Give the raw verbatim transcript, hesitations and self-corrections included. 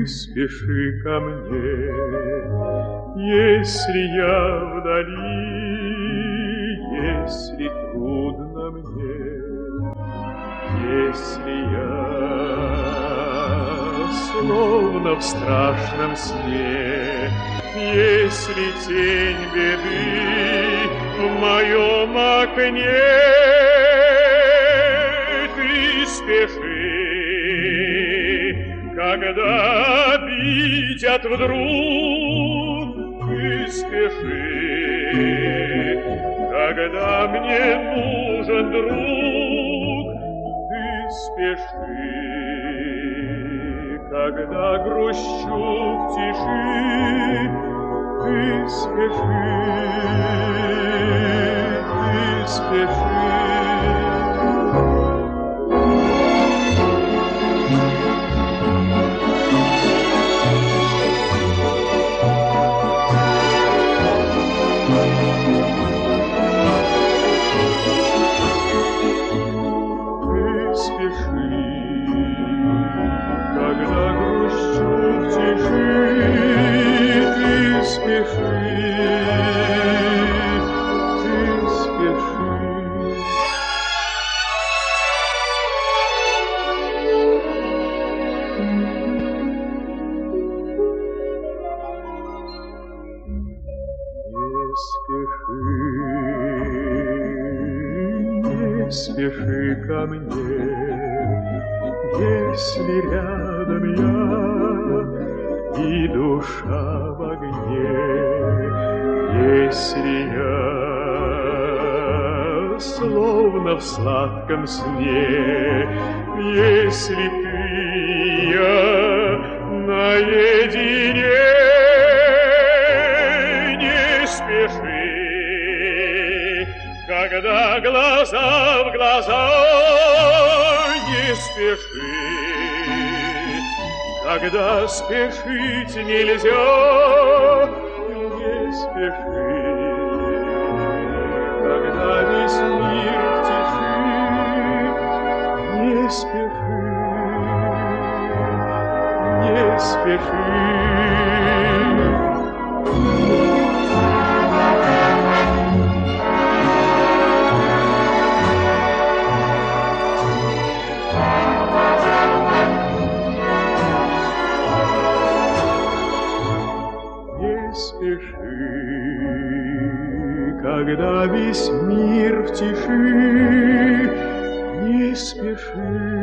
Ты спеши ко мне, если я вдали, если трудно мне, если я словно в страшном сне, если тень беды в моем окне, ты спеши, когда обидят вдруг, ты спеши, когда мне нужен друг, ты спеши, когда грущу в тиши, ты спеши, ты спеши. Спеши ко мне, если рядом я и душа в огне, если я словно в сладком сне, если ты и я наедине, не спеши. Когда глаза в глаза, не спеши, когда спешить нельзя, не спеши, когда весь мир в тиши, не спеши, не спеши. Когда весь мир в тиши, не спеши.